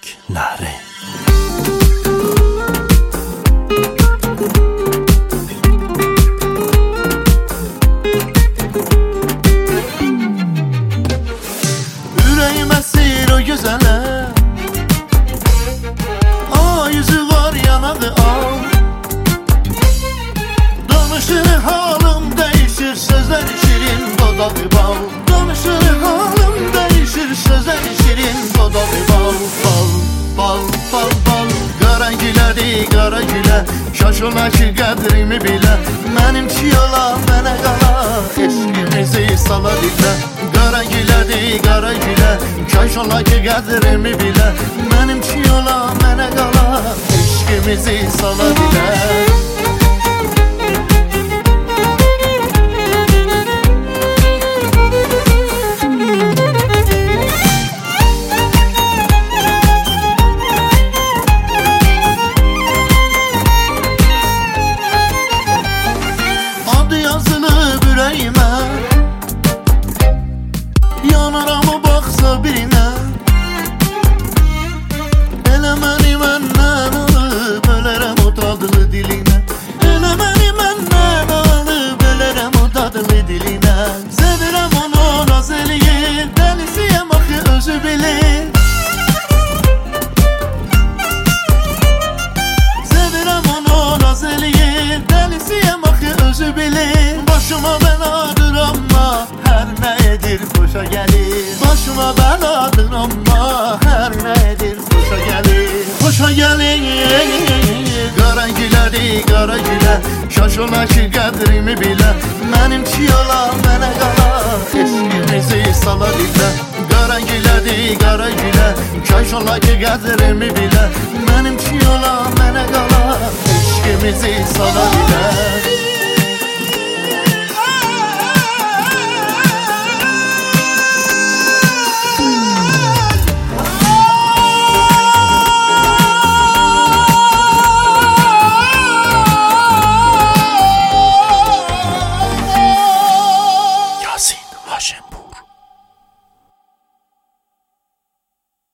eşkləri. Ürəyim əsir o gözələ, yüzü var yanağı al. Danışır halım değişir, sözler şirin, dodağı bal. Danışır halım değişir, sözler şirin, dodağı bal. Bal, bal, bal, bal. Qara gülədi, qara gülə, şaş ola ki qədrimi bilə. Mənimki yola, mənə qala, eşqimizi sala dilə. Qara gülədi, qara gülə, şaş ola ki qədrimi bilə. Mənimki yola, mənə qala, eşqimizi sala dilə. Adı yazılıb ürəyimə, yanaram o baxsa birinə. Elə məni məndən alıb, ölərəm o dadlı dilinə. Elə məni məndən alıb, ölərəm o dadlı dilinə. Sevirəm onu, naz eləyir, dəlisiyəm axı özü bilir. Sevirəm onu, naz eləyir, dəlisiyəm axı özü bilir. Başıma bəladır amma hər nə edir xoşa gəlir. Başıma bəladır amma hər nə edir xoşa gəlir. Xoşa gəlir. Qara gülədi, qara gülə, şaş ola ki qədrimi bilə. Mənimki yola, mənə qala, eşqimizi sala dilə. Qara gülədi, qara gülə, şaş ola ki qədrimi bilə. Mənimki yola, mənə qala, eşqimizi sala dilə.